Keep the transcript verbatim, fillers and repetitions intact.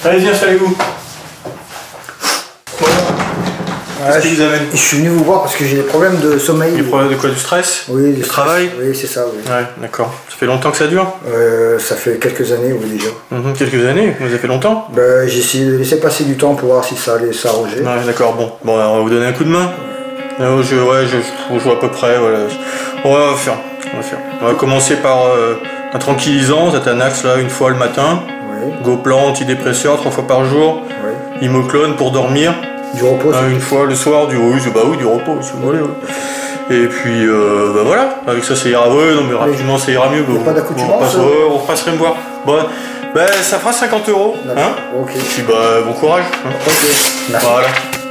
Allez-y, installez-vous. Voilà. Qu'est-ce qui vous amène? Je suis venu vous voir parce que j'ai des problèmes de sommeil. Des problèmes de quoi? Du stress? Oui, du travail? Oui, c'est ça, oui. Ouais, d'accord. Ça fait longtemps que ça dure? euh, Ça fait quelques années, oui, déjà. Mmh, quelques années? Vous avez fait longtemps? Ben, j'ai essayé de laisser passer du temps pour voir si ça allait s'arranger. Ouais, d'accord, bon. Bon, alors, on va vous donner un coup de main. Euh, je, ouais, je, je, je vois à peu près, voilà. Bon, on va faire. On va faire. On va commencer par euh, un tranquillisant, Zatanax, là, une fois le matin. Oui. Goplan, antidépresseur, trois fois par jour. Oui. Imoclone pour dormir. Du repos, euh, Une fois le soir, du, oui, bah oui, du repos, si vous voulez. Ouais. Et puis, euh, bah voilà, avec ça, ça ira. Ouais, non, mais rapidement, ça ira mieux. Il n'y a bah, pas d'accoutumance? On, repasse, ouais, on repasserait me voir. Bon, bah, ça fera cinquante euros. Hein. Ok. Et puis, bah, bon courage. Hein. Ok. Merci. Voilà.